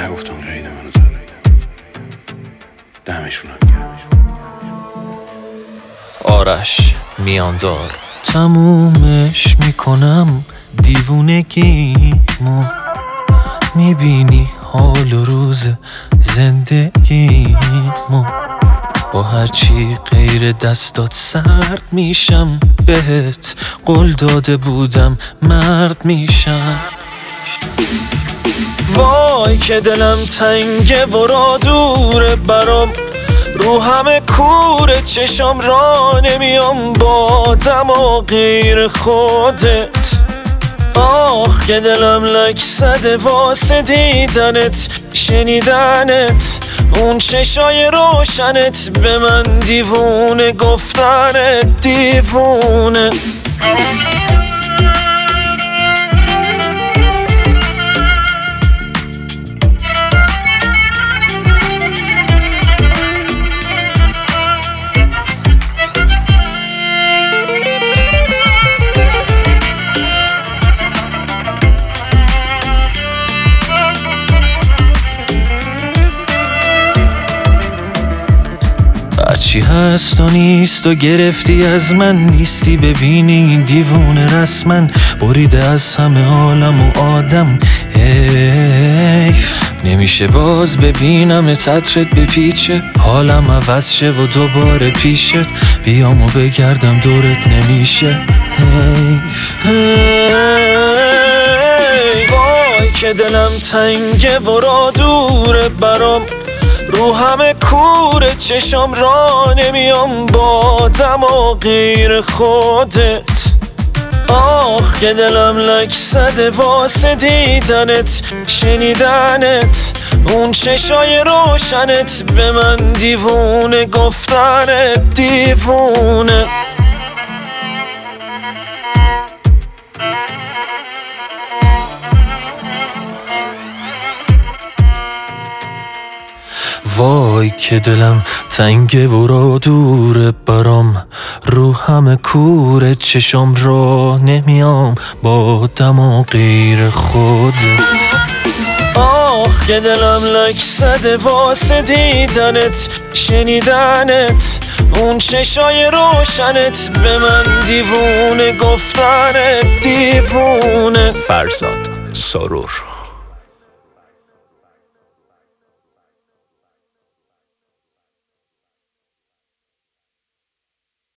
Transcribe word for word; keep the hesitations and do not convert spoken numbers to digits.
نگفتم قید منو زد، دمشون هم گرم. آرش میاندار. تمومش میکنم دیوونگیمو، میبینی حال و روز زندگیمو، با هرچی غیر دستات سرد میشم، بهت قول داده بودم مرد میشم. وای که دلم تنگه و را دوره برام، رو همه کوره چشام را نمیام با دم و غیر خودت. آخ که دلم لک زده واسه دیدنت، شنیدنت، اون چشای روشنت، به من دیوونه گفتنت، دیوونه. چی هست و نیست و گرفتی از من، نیستی ببینی این دیوونه رسمن، بریده از همه عالم و آدم. حیف نمیشه باز ببینم تترت بپیچه، حالم عوض شه و دوباره پیشت بیام و بگردم دورت نمیشه. حیف وای که دلم تنگه و را دوره برام، رو همه کوره چشام را نمیام با دم و غیر خودت. آخ که دلم لک زده واسه دیدنت، شنیدنت، اون چشای روشنت، به من دیوونه گفتنت، دیوونه. وای که دلم تنگه و را دوره برام، رو همه کوره چشام را نمیام با دم و غیر خودت. آخ که دلم لک زده واسه دیدنت، شنیدنت، اون چشای روشنت، به من دیوونه گفتنت، دیوونه. فرزاد سرور.